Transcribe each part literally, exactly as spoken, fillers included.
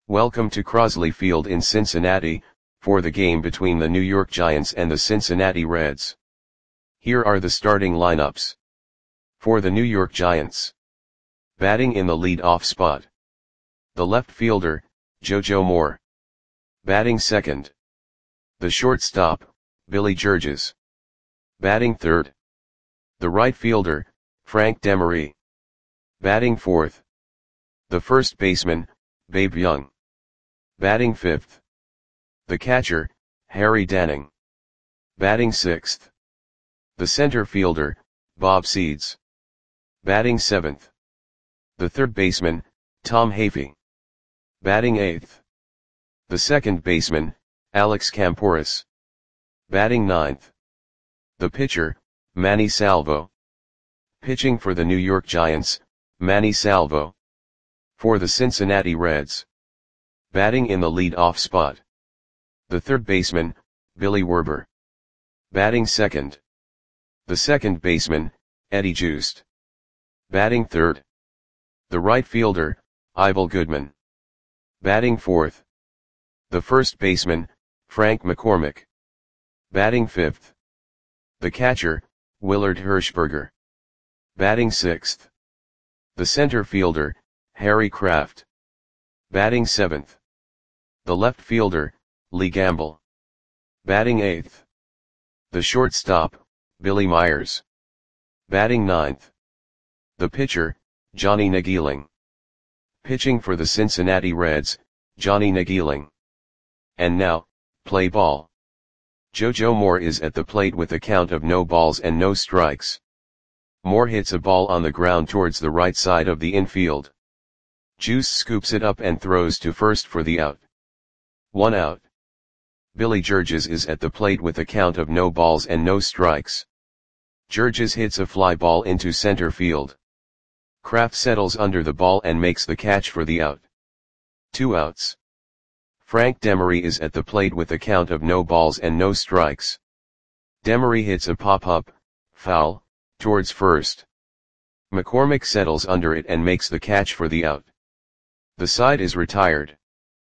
Welcome to Crosley Field in Cincinnati, for the game between the New York Giants and the Cincinnati Reds. Here are the starting lineups. For the New York Giants. Batting in the lead-off spot. The left fielder, JoJo Moore. Batting second. The shortstop, Billy Georges. Batting third. The right fielder, Frank Demery. Batting fourth. The first baseman, Babe Young. Batting fifth. The catcher, Harry Danning. Batting sixth. The center fielder, Bob Seeds. Batting seventh. The third baseman, Tom Hafey. Batting eighth. The second baseman, Alex Kamporus. Batting ninth. The pitcher, Manny Salvo. Pitching for the New York Giants, Manny Salvo. For the Cincinnati Reds. Batting in the lead-off spot. The third baseman, Billy Werber. Batting second. The second baseman, Eddie Joost. Batting third. The right fielder, Ivel Goodman. Batting fourth. The first baseman, Frank McCormick. Batting fifth. The catcher, Willard Hirschberger. Batting sixth. The center fielder, Harry Kraft. Batting seventh. The left fielder, Lee Gamble. Batting eighth. The shortstop, Billy Myers. Batting ninth. The pitcher, Johnny Nageeling. Pitching for the Cincinnati Reds, Johnny Nageeling. And now, play ball. JoJo Moore is at the plate with a count of no balls and no strikes. Moore hits a ball on the ground towards the right side of the infield. Juice scoops it up and throws to first for the out. One out. Billy Georges is at the plate with a count of no balls and no strikes. Georges hits a fly ball into center field. Kraft settles under the ball and makes the catch for the out. Two outs. Frank Demery is at the plate with a count of no balls and no strikes. Demery hits a pop-up, foul, towards first. McCormick settles under it and makes the catch for the out. The side is retired.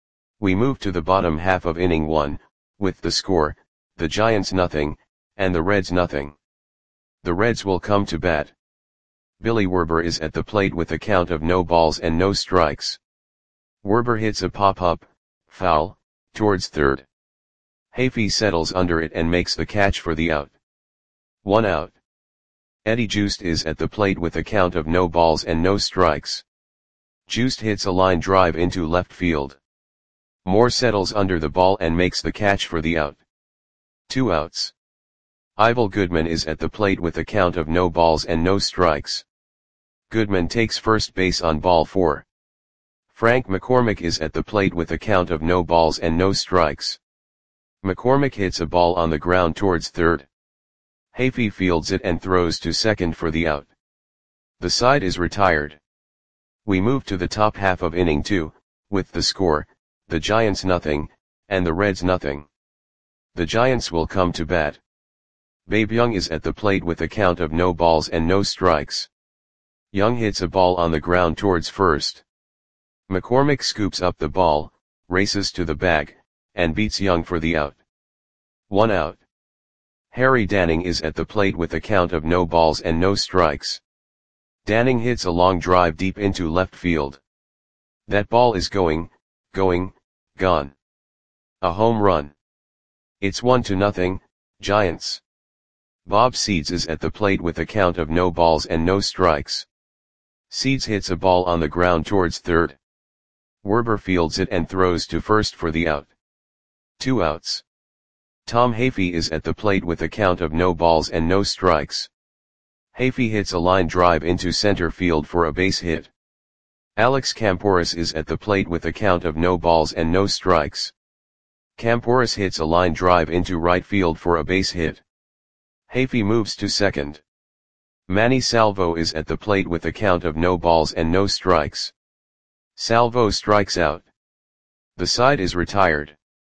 We move to the bottom half of inning one, with the score, the Giants nothing, and the Reds nothing. The Reds will come to bat. Billy Werber is at the plate with a count of no balls and no strikes. Werber hits a pop-up, foul, towards third. Hafey settles under it and makes the catch for the out. One out. Eddie Joost is at the plate with a count of no balls and no strikes. Joost hits a line drive into left field. Moore settles under the ball and makes the catch for the out. Two outs. Ivel Goodman is at the plate with a count of no balls and no strikes. Goodman takes first base on ball four. Frank McCormick is at the plate with a count of no balls and no strikes. McCormick hits a ball on the ground towards third. Hafey fields it and throws to second for the out. The side is retired. We move to the top half of inning two, with the score, the Giants nothing, and the Reds nothing. The Giants will come to bat. Babe Young is at the plate with a count of no balls and no strikes. Young hits a ball on the ground towards first. McCormick scoops up the ball, races to the bag, and beats Young for the out. One out. Harry Danning is at the plate with a count of no balls and no strikes. Danning hits a long drive deep into left field. That ball is going, going, gone. A home run. It's one to nothing, Giants. Bob Seeds is at the plate with a count of no balls and no strikes. Seeds hits a ball on the ground towards third. Werber fields it and throws to first for the out. Two outs. Tom Hafey is at the plate with a count of no balls and no strikes. Hafey hits a line drive into center field for a base hit. Alex Kamporus is at the plate with a count of no balls and no strikes. Kamporus hits a line drive into right field for a base hit. Hafey moves to second. Manny Salvo is at the plate with a count of no balls and no strikes. Salvo strikes out. The side is retired.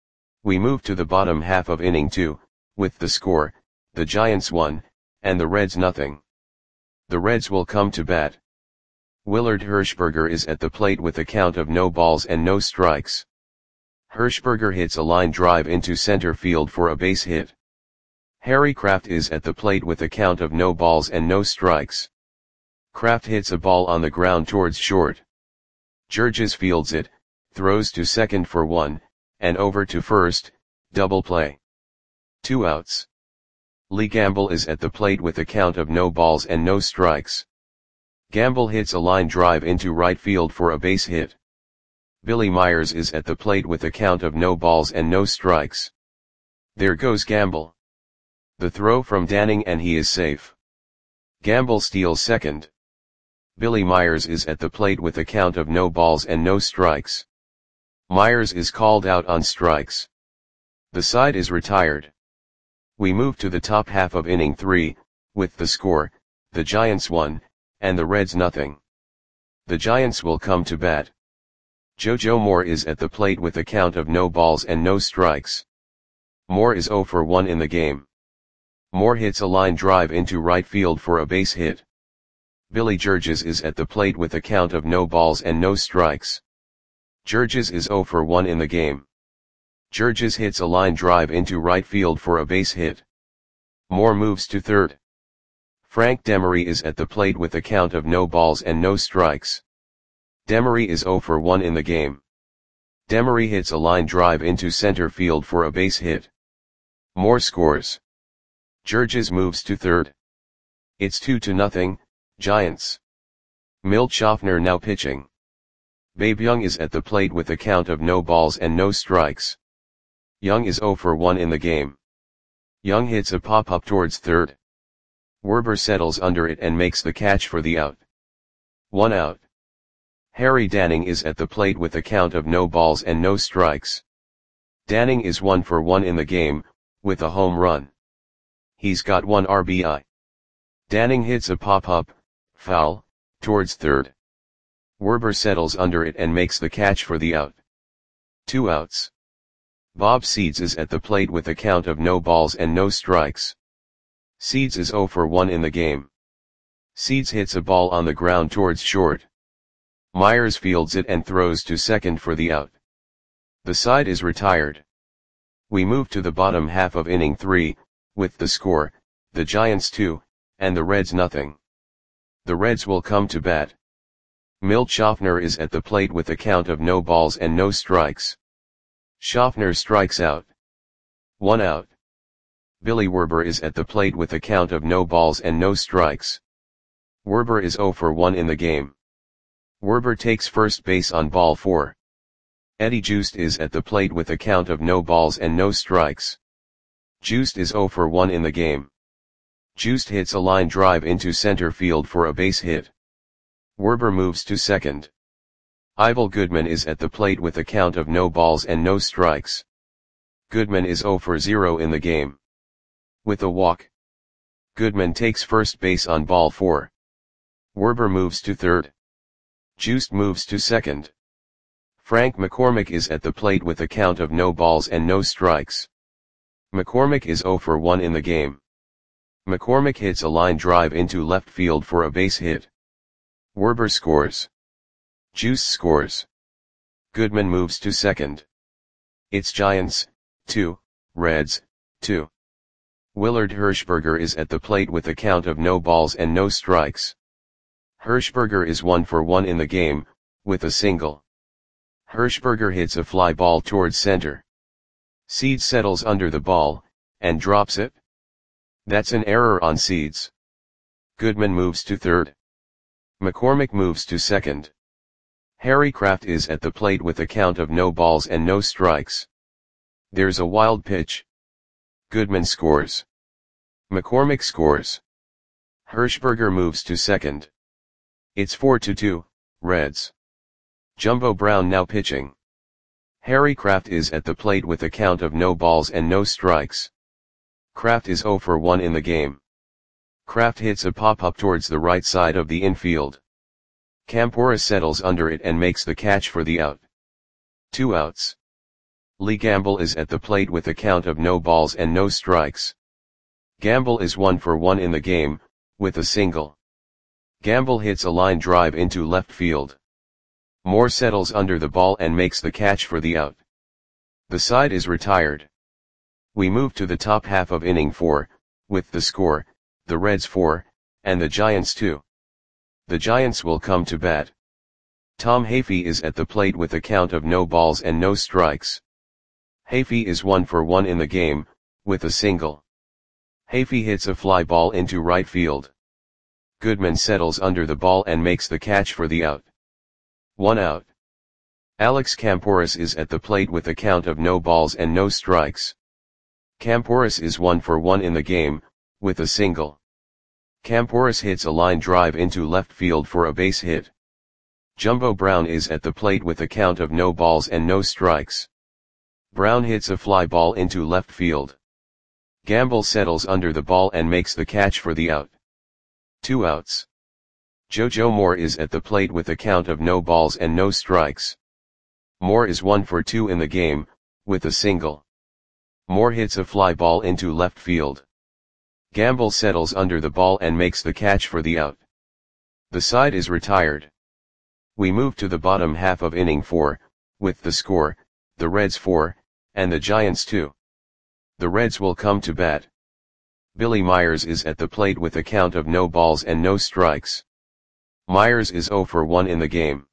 We move to the bottom half of inning two, with the score, the Giants one, and the Reds nothing. The Reds will come to bat. Willard Hirschberger is at the plate with a count of no balls and no strikes. Hirschberger hits a line drive into center field for a base hit. Harry Kraft is at the plate with a count of no balls and no strikes. Kraft hits a ball on the ground towards short. Georges fields it, throws to second for one, and over to first, double play. Two outs. Lee Gamble is at the plate with a count of no balls and no strikes. Gamble hits a line drive into right field for a base hit. Billy Myers is at the plate with a count of no balls and no strikes. There goes Gamble. The throw from Danning and he is safe. Gamble steals second. Billy Myers is at the plate with a count of no balls and no strikes. Myers is called out on strikes. The side is retired. We move to the top half of inning three, with the score, the Giants one, and the Reds nothing. The Giants will come to bat. JoJo Moore is at the plate with a count of no balls and no strikes. Moore is oh for one in the game. Moore hits a line drive into right field for a base hit. Billy Georges is at the plate with a count of no balls and no strikes. Georges is oh for one in the game. Georges hits a line drive into right field for a base hit. Moore moves to third. Frank Demery is at the plate with a count of no balls and no strikes. Demery is oh for one in the game. Demery hits a line drive into center field for a base hit. Moore scores. Georges moves to third. It's two to nothing, Giants. Milt Schaffner now pitching. Babe Young is at the plate with a count of no balls and no strikes. Young is oh for one in the game. Young hits a pop-up towards third. Werber settles under it and makes the catch for the out. One out. Harry Danning is at the plate with a count of no balls and no strikes. Danning is one for one in the game, with a home run. He's got one R B I. Danning hits a pop-up, foul, towards third. Werber settles under it and makes the catch for the out. Two outs. Bob Seeds is at the plate with a count of no balls and no strikes. Seeds is oh for one in the game. Seeds hits a ball on the ground towards short. Myers fields it and throws to second for the out. The side is retired. We move to the bottom half of inning three, with the score, the Giants two, and the Reds nothing. The Reds will come to bat. Milt Schaffner is at the plate with a count of no balls and no strikes. Schaffner strikes out. One out. Billy Werber is at the plate with a count of no balls and no strikes. Werber is oh for one in the game. Werber takes first base on ball four. Eddie Joost is at the plate with a count of no balls and no strikes. Joost is oh for one in the game. Joost hits a line drive into center field for a base hit. Werber moves to second. Ivel Goodman is at the plate with a count of no balls and no strikes. Goodman is oh for zero in the game. With a walk. Goodman takes first base on ball four. Werber moves to third. Joost moves to second. Frank McCormick is at the plate with a count of no balls and no strikes. McCormick is oh for one in the game. McCormick hits a line drive into left field for a base hit. Werber scores. Joost scores. Goodman moves to second. It's Giants, two, Reds, two. Willard Hirschberger is at the plate with a count of no balls and no strikes. Hirschberger is one for one in the game, with a single. Hirschberger hits a fly ball towards center. Seeds settles under the ball, and drops it. That's an error on Seeds. Goodman moves to third. McCormick moves to second. Harry Kraft is at the plate with a count of no balls and no strikes. There's a wild pitch. Goodman scores. McCormick scores. Hirschberger moves to second. It's four to two, Reds. Jumbo Brown now pitching. Harry Kraft is at the plate with a count of no balls and no strikes. Kraft is oh for one in the game. Kraft hits a pop-up towards the right side of the infield. Campora settles under it and makes the catch for the out. Two outs. Lee Gamble is at the plate with a count of no balls and no strikes. Gamble is one for one in the game, with a single. Gamble hits a line drive into left field. Moore settles under the ball and makes the catch for the out. The side is retired. We move to the top half of inning four, with the score, the Reds four, and the Giants two. The Giants will come to bat. Tom Hafey is at the plate with a count of no balls and no strikes. Hafey is one for one in the game, with a single. Hafey hits a fly ball into right field. Goodman settles under the ball and makes the catch for the out. One out. Alex Camporis is at the plate with a count of no balls and no strikes. Camporis is one for one in the game, with a single. Camporis hits a line drive into left field for a base hit. Jumbo Brown is at the plate with a count of no balls and no strikes. Brown hits a fly ball into left field. Gamble settles under the ball and makes the catch for the out. Two outs. JoJo Moore is at the plate with a count of no balls and no strikes. Moore is one for two in the game, with a single. Moore hits a fly ball into left field. Gamble settles under the ball and makes the catch for the out. The side is retired. We move to the bottom half of inning four, with the score, the Reds four, and the Giants two. The Reds will come to bat. Billy Myers is at the plate with a count of no balls and no strikes. Myers is zero for one in the game.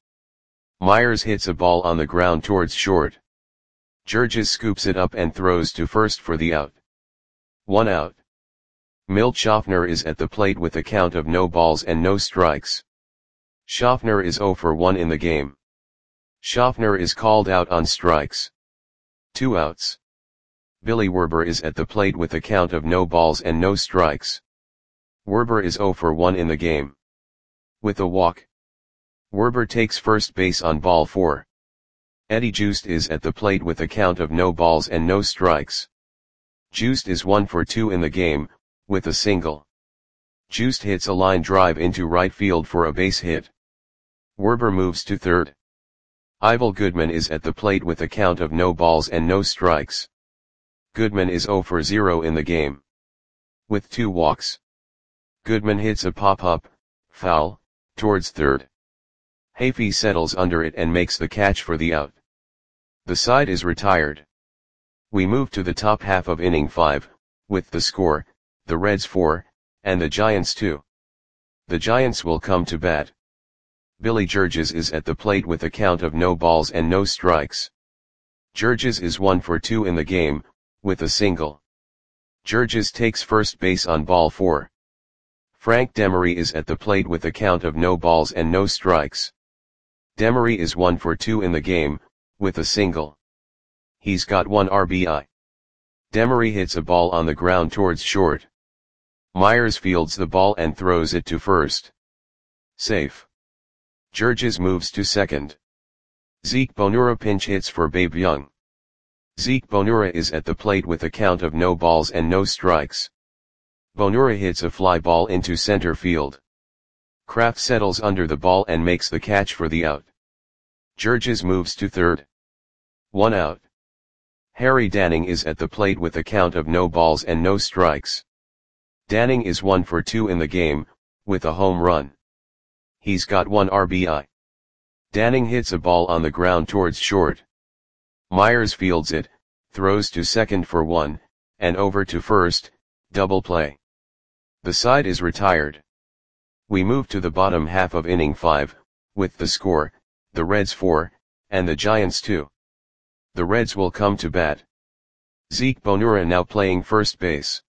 Myers hits a ball on the ground towards short. Georges scoops it up and throws to first for the out. One out. Milt Schaffner is at the plate with a count of no balls and no strikes. Schaffner is zero for one in the game. Schaffner is called out on strikes. Two outs. Billy Werber is at the plate with a count of no balls and no strikes. Werber is zero for one in the game. With a walk. Werber takes first base on ball four. Eddie Joost is at the plate with a count of no balls and no strikes. Joost is one for two in the game, with a single. Joost hits a line drive into right field for a base hit. Werber moves to third. Ivel Goodman is at the plate with a count of no balls and no strikes. Goodman is zero for zero in the game. With two walks. Goodman hits a pop-up, foul, towards third. Hafey settles under it and makes the catch for the out. The side is retired. We move to the top half of inning five, with the score, the Reds four, and the Giants two. The Giants will come to bat. Billy Georges is at the plate with a count of no balls and no strikes. Georges is one for two in the game, with a single. Georges takes first base on ball four. Frank Demery is at the plate with a count of no balls and no strikes. Demery is one for two in the game, with a single. He's got one R B I. Demery hits a ball on the ground towards short. Myers fields the ball and throws it to first. Safe. Georges moves to second. Zeke Bonura pinch hits for Babe Young. Zeke Bonura is at the plate with a count of no balls and no strikes. Bonura hits a fly ball into center field. Kraft settles under the ball and makes the catch for the out. Georges moves to third. One out. Harry Danning is at the plate with a count of no balls and no strikes. Danning is one for two in the game, with a home run. He's got one R B I. Danning hits a ball on the ground towards short. Myers fields it, throws to second for one, and over to first, double play. The side is retired. We move to the bottom half of inning five, with the score, the Reds four, and the Giants two. The Reds will come to bat. Zeke Bonura now playing first base.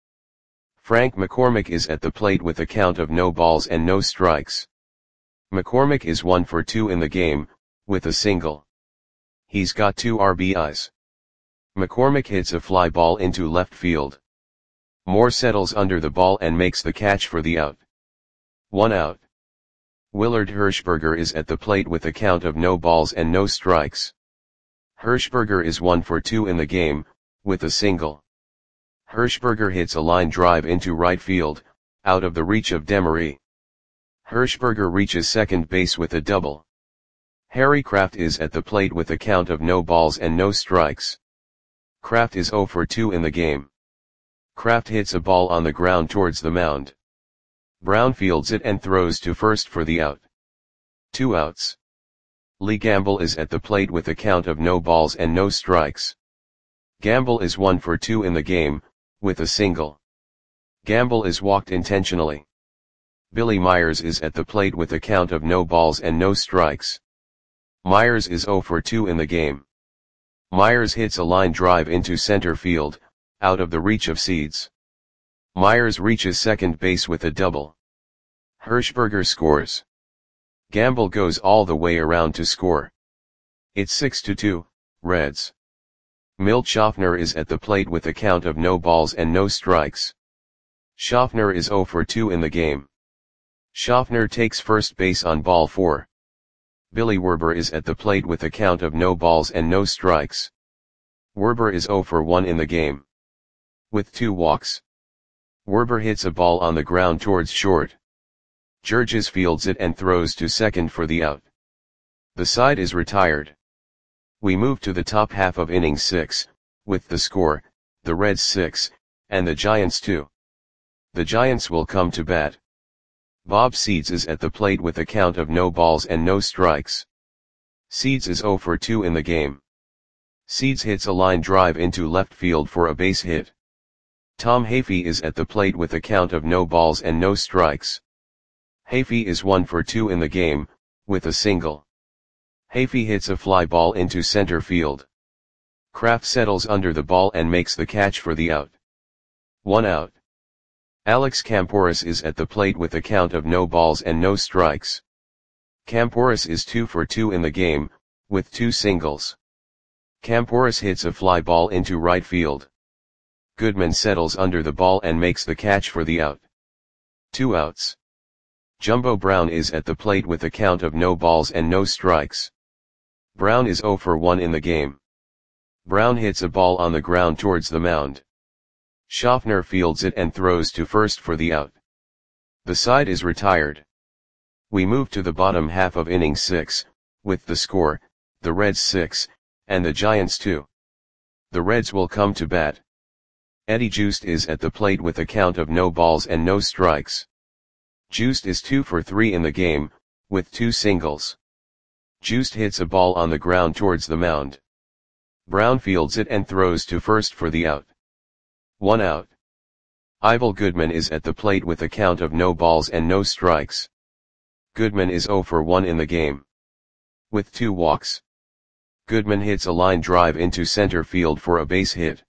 Frank McCormick is at the plate with a count of no balls and no strikes. McCormick is one for two in the game, with a single. He's got two R B Is. McCormick hits a fly ball into left field. Moore settles under the ball and makes the catch for the out. One out. Willard Hirschberger is at the plate with a count of no balls and no strikes. Hirschberger is one for two in the game, with a single. Hirschberger hits a line drive into right field, out of the reach of Demery. Hirschberger reaches second base with a double. Harry Kraft is at the plate with a count of no balls and no strikes. Kraft is zero for two in the game. Kraft hits a ball on the ground towards the mound. Brown fields it and throws to first for the out. Two outs. Lee Gamble is at the plate with a count of no balls and no strikes. Gamble is one for two in the game, with a single. Gamble is walked intentionally. Billy Myers is at the plate with a count of no balls and no strikes. Myers is zero for two in the game. Myers hits a line drive into center field, out of the reach of Seeds. Myers reaches second base with a double. Hershberger scores. Gamble goes all the way around to score. It's six to two, Reds. Milt Schaffner is at the plate with a count of no balls and no strikes. Schaffner is zero for two in the game. Schaffner takes first base on ball four. Billy Werber is at the plate with a count of no balls and no strikes. Werber is zero for one in the game. With two walks. Werber hits a ball on the ground towards short. Georges fields it and throws to second for the out. The side is retired. We move to the top half of inning six, with the score, the Reds six, and the Giants two. The Giants will come to bat. Bob Seeds is at the plate with a count of no balls and no strikes. Seeds is zero for two in the game. Seeds hits a line drive into left field for a base hit. Tom Hafey is at the plate with a count of no balls and no strikes. Hafey is one for two in the game, with a single. Hafey hits a fly ball into center field. Kraft settles under the ball and makes the catch for the out. One out. Alex Camporis is at the plate with a count of no balls and no strikes. Camporis is two for two in the game, with two singles. Camporis hits a fly ball into right field. Goodman settles under the ball and makes the catch for the out. Two outs. Jumbo Brown is at the plate with a count of no balls and no strikes. Brown is zero for one in the game. Brown hits a ball on the ground towards the mound. Schaffner fields it and throws to first for the out. The side is retired. We move to the bottom half of inning six, with the score, the Reds six, and the Giants two. The Reds will come to bat. Eddie Joost is at the plate with a count of no balls and no strikes. Joost is two for three in the game, with two singles. Joost hits a ball on the ground towards the mound. Brown fields it and throws to first for the out. One out. Ivel Goodman is at the plate with a count of no balls and no strikes. Goodman is zero for one in the game. With two walks. Goodman hits a line drive into center field for a base hit.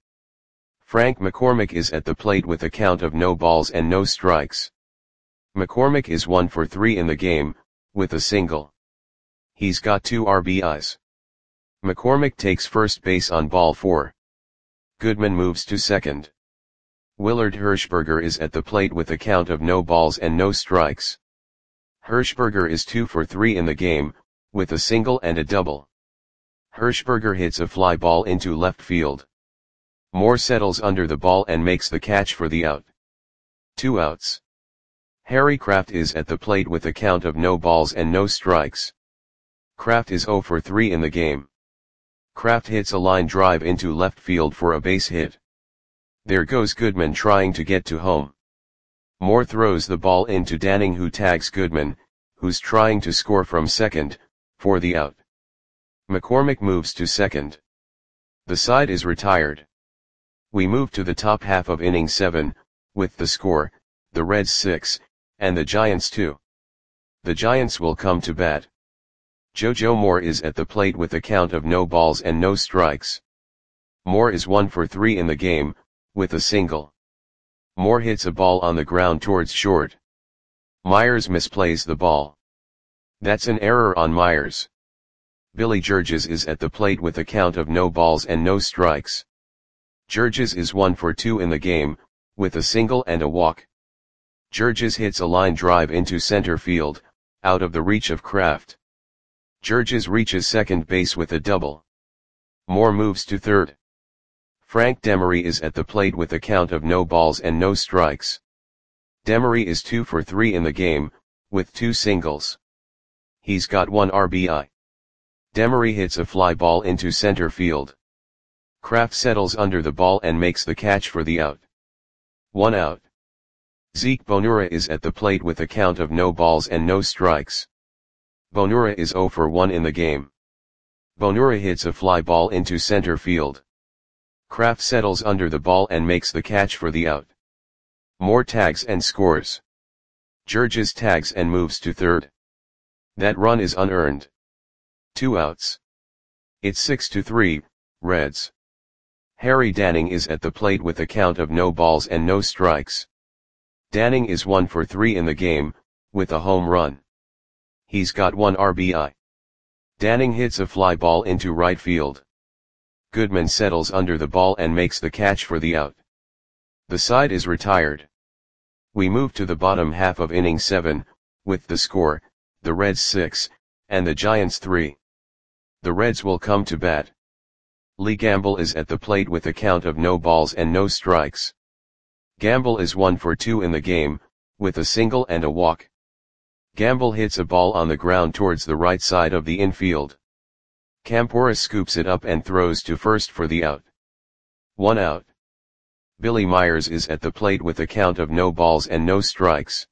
Frank McCormick is at the plate with a count of no balls and no strikes. McCormick is one for three in the game, with a single. He's got two R B Is. McCormick takes first base on ball four. Goodman moves to second. Willard Hershberger is at the plate with a count of no balls and no strikes. Hershberger is two for three in the game, with a single and a double. Hershberger hits a fly ball into left field. Moore settles under the ball and makes the catch for the out. Two outs. Harry Kraft is at the plate with a count of no balls and no strikes. Kraft is zero for three in the game. Kraft hits a line drive into left field for a base hit. There goes Goodman trying to get to home. Moore throws the ball into Danning, who tags Goodman, who's trying to score from second, for the out. McCormick moves to second. The side is retired. We move to the top half of inning seven, with the score, the Reds six, and the Giants two. The Giants will come to bat. JoJo Moore is at the plate with a count of no balls and no strikes. Moore is one for three in the game, with a single. Moore hits a ball on the ground towards short. Myers misplays the ball. That's an error on Myers. Billy Georges is at the plate with a count of no balls and no strikes. Georges is one for two in the game, with a single and a walk. Georges hits a line drive into center field, out of the reach of Kraft. Georges reaches second base with a double. Moore moves to third. Frank Demery is at the plate with a count of no balls and no strikes. Demery is two for three in the game, with two singles. He's got one R B I. Demery hits a fly ball into center field. Kraft settles under the ball and makes the catch for the out. One out. Zeke Bonura is at the plate with a count of no balls and no strikes. Bonura is zero for one in the game. Bonura hits a fly ball into center field. Kraft settles under the ball and makes the catch for the out. Moore tags and scores. Georges tags and moves to third. That run is unearned. Two outs. It's six to three, Reds. Harry Danning is at the plate with a count of no balls and no strikes. Danning is one for three in the game, with a home run. He's got one R B I. Danning hits a fly ball into right field. Goodman settles under the ball and makes the catch for the out. The side is retired. We move to the bottom half of inning seven, with the score, the Reds six, and the Giants three. The Reds will come to bat. Lee Gamble is at the plate with a count of no balls and no strikes. Gamble is one for two in the game, with a single and a walk. Gamble hits a ball on the ground towards the right side of the infield. Campora scoops it up and throws to first for the out. One out. Billy Myers is at the plate with a count of no balls and no strikes.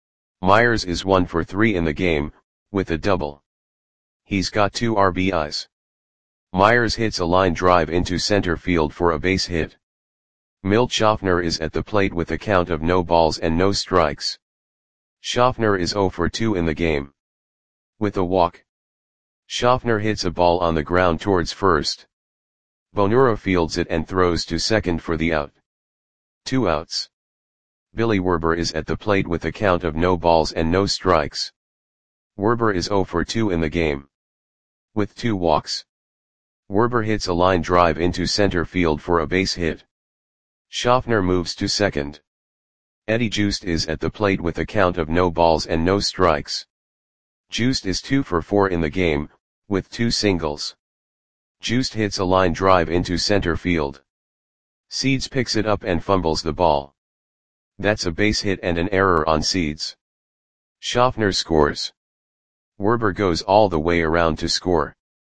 Myers is one for three in the game, with a double. He's got two R B Is. Myers hits a line drive into center field for a base hit. Milt Schaffner is at the plate with a count of no balls and no strikes. Schaffner is zero for two in the game. With a walk. Schaffner hits a ball on the ground towards first. Bonura fields it and throws to second for the out. Two outs. Billy Werber is at the plate with a count of no balls and no strikes. Werber is zero for two in the game. With two walks. Werber hits a line drive into center field for a base hit. Schaffner moves to second. Eddie Joost is at the plate with a count of no balls and no strikes. Joost is two for four in the game, with two singles. Joost hits a line drive into center field. Seeds picks it up and fumbles the ball. That's a base hit and an error on Seeds. Schaffner scores. Werber goes all the way around to score.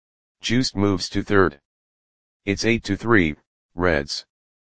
Joost moves to third. It's eight to three, Reds.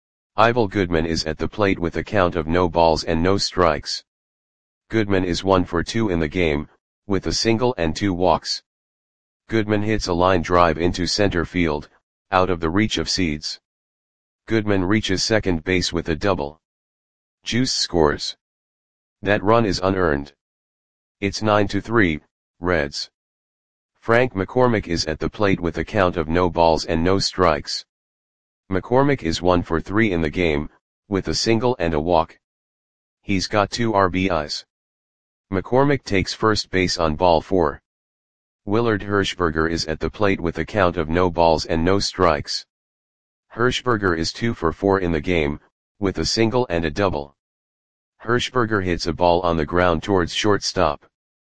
Ivel Goodman is at the plate with a count of no balls and no strikes. Goodman is one for two in the game, with a single and two walks. Goodman hits a line drive into center field, out of the reach of Seeds. Goodman reaches second base with a double. Juice scores. That run is unearned. It's nine to three, Reds. Frank McCormick is at the plate with a count of no balls and no strikes. McCormick is one for three in the game, with a single and a walk. He's got two R B Is. McCormick takes first base on ball four. Willard Hirschberger is at the plate with a count of no balls and no strikes. Hirschberger is two for four in the game, with a single and a double. Hirschberger hits a ball on the ground towards shortstop.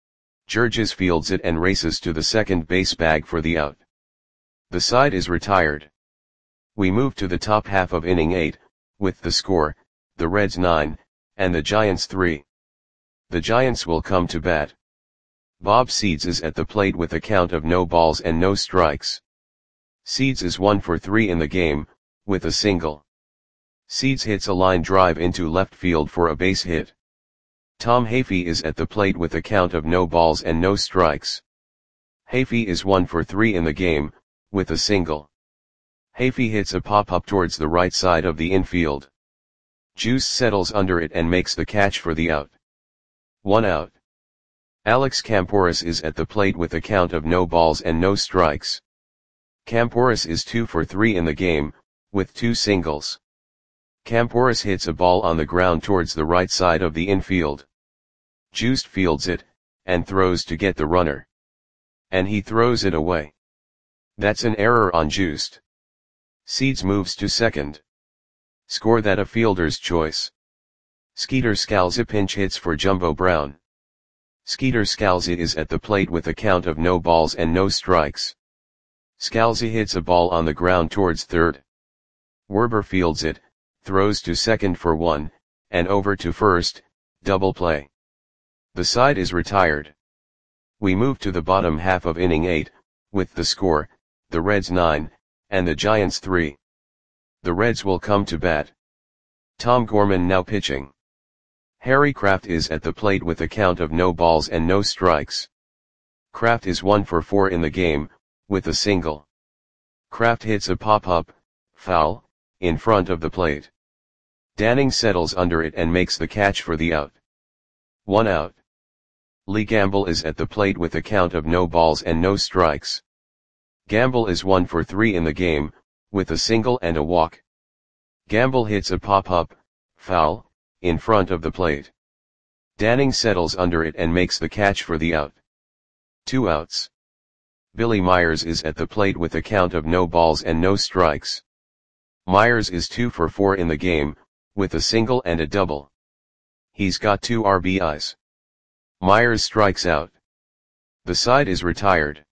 Georges fields it and races to the second base bag for the out. The side is retired. We move to the top half of inning eight, with the score, the Reds nine, and the Giants three. The Giants will come to bat. Bob Seeds is at the plate with a count of no balls and no strikes. Seeds is one for three in the game, with a single. Seeds hits a line drive into left field for a base hit. Tom Hafey is at the plate with a count of no balls and no strikes. Hafey is one for three in the game, with a single. Hafey hits a pop-up towards the right side of the infield. Juice settles under it and makes the catch for the out. One out. Alex Camporis is at the plate with a count of no balls and no strikes. Camporis is two for three in the game, with two singles. Camporis hits a ball on the ground towards the right side of the infield. Juice fields it, and throws to get the runner. And he throws it away. That's an error on Juice. Seeds moves to second. Score that a fielder's choice. Skeeter Scalzi pinch hits for Jumbo Brown. Skeeter Scalzi is at the plate with a count of no balls and no strikes. Scalzi hits a ball on the ground towards third. Werber fields it, throws to second for one, and over to first, double play. The side is retired. We move to the bottom half of inning eight, with the score, the Reds nine, and the Giants three. The Reds will come to bat. Tom Gorman now pitching. Harry Kraft is at the plate with a count of no balls and no strikes. Kraft is one for four in the game, with a single. Kraft hits a pop-up, foul, in front of the plate. Danning settles under it and makes the catch for the out. One out. Lee Gamble is at the plate with a count of no balls and no strikes. Gamble is one for three in the game, with a single and a walk. Gamble hits a pop-up, foul, in front of the plate. Danning settles under it and makes the catch for the out. Two outs. Billy Myers is at the plate with a count of no balls and no strikes. Myers is two for four in the game, with a single and a double. He's got two R B Is. Myers strikes out. The side is retired.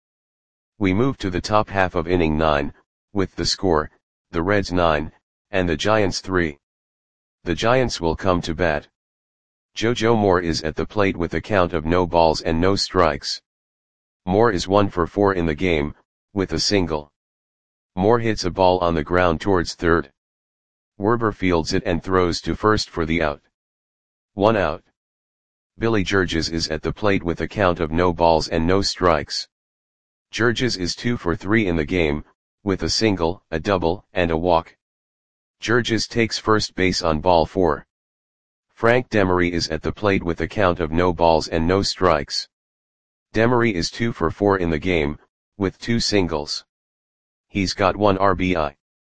We move to the top half of inning nine, with the score, the Reds nine, and the Giants three. The Giants will come to bat. JoJo Moore is at the plate with a count of no balls and no strikes. Moore is one for four in the game, with a single. Moore hits a ball on the ground towards third. Werber fields it and throws to first for the out. One out. Billy Georges is at the plate with a count of no balls and no strikes. Georges is two for three in the game, with a single, a double, and a walk. Georges takes first base on ball four. Frank Demery is at the plate with a count of no balls and no strikes. Demery is two for four in the game, with two singles. He's got one R B I.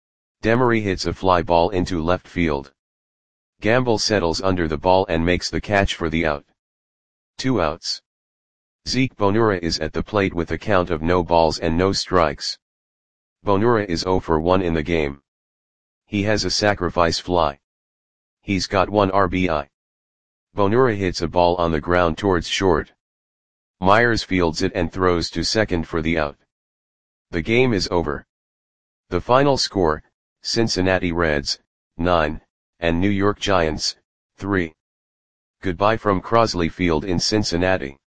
Demery hits a fly ball into left field. Gamble settles under the ball and makes the catch for the out. Two outs. Zeke Bonura is at the plate with a count of no balls and no strikes. Bonura is zero for one in the game. He has a sacrifice fly. He's got one R B I. Bonura hits a ball on the ground towards short. Myers fields it and throws to second for the out. The game is over. The final score, Cincinnati Reds, nine, and New York Giants, three. Goodbye from Crosley Field in Cincinnati.